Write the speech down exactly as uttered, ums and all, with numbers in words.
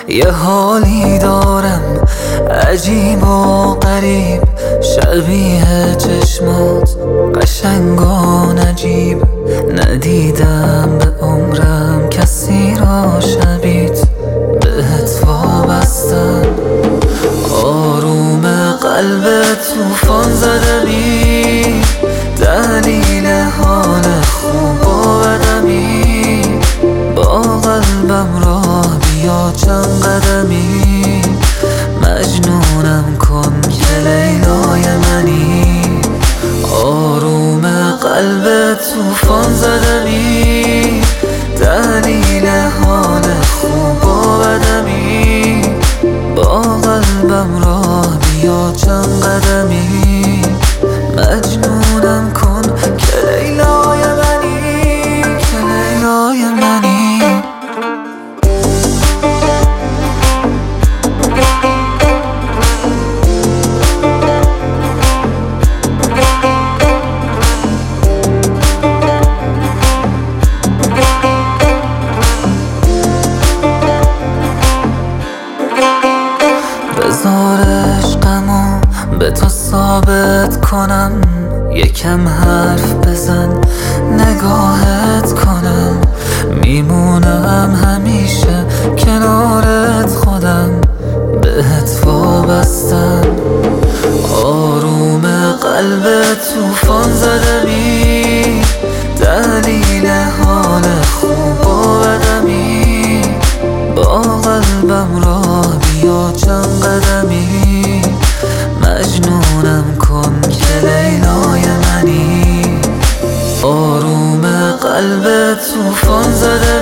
یه حالی دارم عجیب و غریب، شبیه چشمات قشنگ و نجیب. ندیدم به عمرم کسی را شبیت، بهت وابستم. آروم قلب توفان زدمی، دلیل حال خوب و بدمی. با قلبم راه بیا چند قدمی، مجنونم کن که لیلای منی. آروم قلب توفان زدمی، دلیل حال خوب و بدمی. با قلبم راه بیا چند قدمی، مجنونم کن که لیلای منی، که لیلای منی. بذار عشقمو به تو ثابت کنم، یکم حرف بزن نگاهت کنم. میمونم همیشه کنارت، خودم بهت وابستم. آروم قلب توفان زدمی، دلیل حال خوب و بدمی. با قلبم راه بیا چند قدمی، مجنونم کن که لیلای منی. آروم قلب توفان زده